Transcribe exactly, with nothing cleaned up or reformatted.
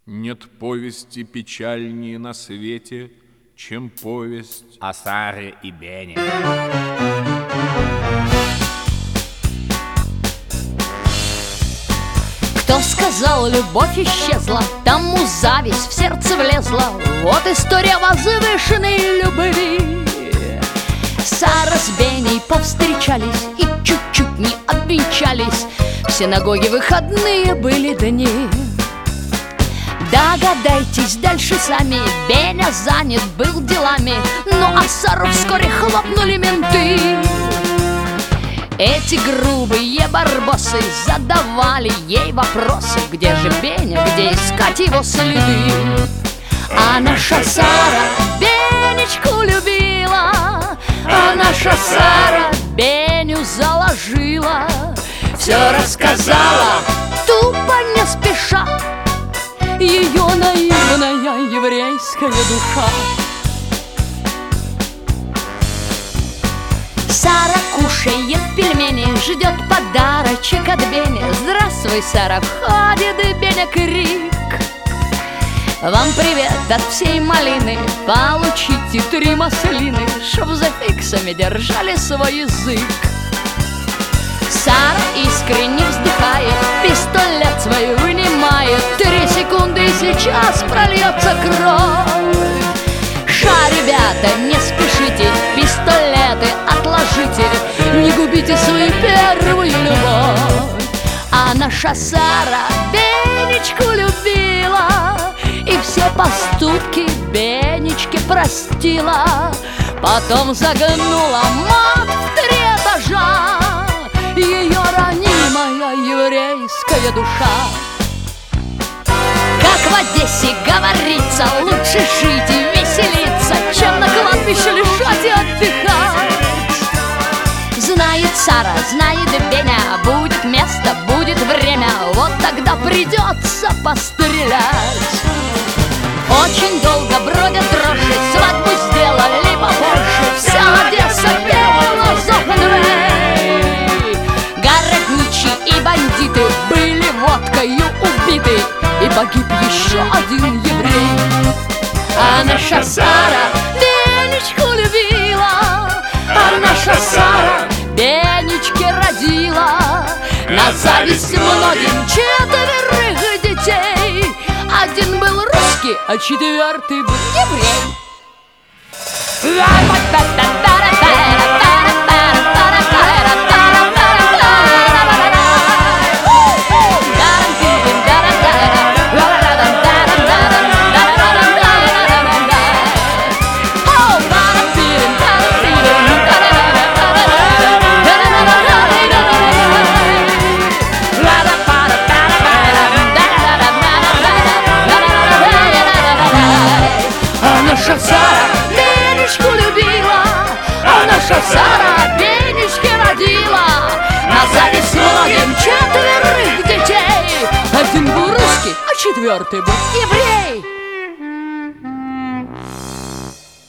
Нет повести печальнее на свете, чем повесть о Саре и Бене. Кто сказал, любовь исчезла, тому зависть в сердце влезла. Вот история возвышенной любви. Сара с Беней повстречались и чуть-чуть не обвенчались. В синагоге выходные были дни. Догадайтесь дальше сами, Беня занят был делами, ну а Сару вскоре хлопнули менты. Эти грубые барбосы задавали ей вопросы: где же Беня, где искать его следы? А наша Сара Бенечку любила, а наша Сара Беню заложила. Все рассказала, тупо не спеша, ее наивная еврейская душа. Сара кушает пельмени, ждет подарочек от Бени. Здравствуй, Сара, входит и Беня крик: вам привет от всей малины, получите три маслины, чтоб за фиксами держали свой язык. Сара искренне вздыхает, пистолет свой вынимает. Три секунды и сейчас прольется кровь. Ша, ребята, не спешите, пистолеты отложите, не губите свою первую любовь. А наша Сара Бенечку любила и все поступки Бенечке простила. Потом загнула мать в три этажа, ее ранимая еврейская душа. Как в Одессе говорится, лучше жить и веселиться, чем на кладбище лежать и отдыхать. Знает Сара, знает Беня, будет место, будет время, вот тогда придется пострелять. Очень долго бродят дрожжи, свадьбу сделали попозже, вся Одесса пела Зохенвей. Городничие и бандиты были водкою убиты, и погиб еще один еврей. А наша Сара Бенечку любила, а наша Сара Бенечке родила. На зависть многим четверых детей, один был русский, а четвертый был еврей. Наша Сара Бенечку любила, а наша Сара Бенечке родила. На зависть многим четверых детей, один был русский, а четвертый был еврей.